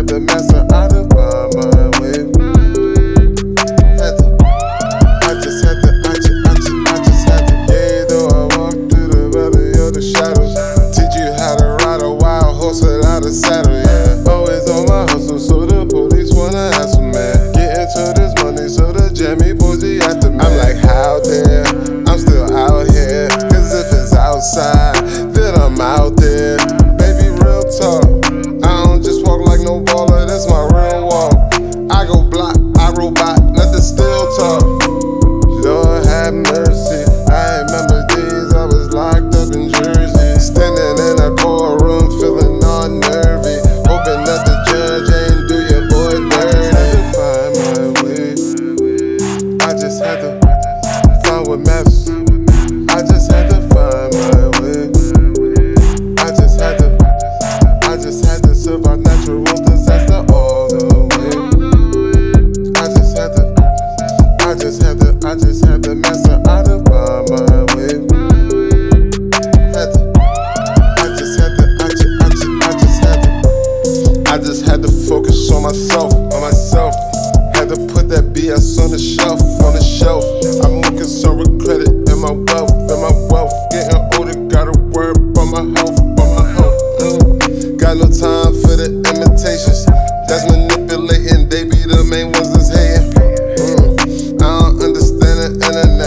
had to master how to find my way. I just had to. Yeah, though I walked through the valley of the shadows. Teach you how to ride a wild horse without a saddle, yeah. Always on my hustle, so the police wanna ask me, man. Get into this money, so the jammy boys be after me. I'm like, how dare I'm still out here? Cause if it's outside, then I'm out there. Baby, real talk, I don't just walk like no baller, that's my real walk. I go block, I robot, nothing still talk. Lord have mercy, I remember days I was locked up in Jersey, standing in a courtroom feeling all nervy, hoping that the judge ain't do your boy dirty. I had to find my way, I just had to find what matters. I just had to find my way, I just had to survive natural disaster all the way. I just had to master how to find my way. I just had to focus on myself. Had to put that BS on the shelf. I'm more concerned with credit and my wealth. Getting older, gotta worry about my health. Got no time for the imitations. That's manipulating, they be the main ones that's hating. I don't understand the internet.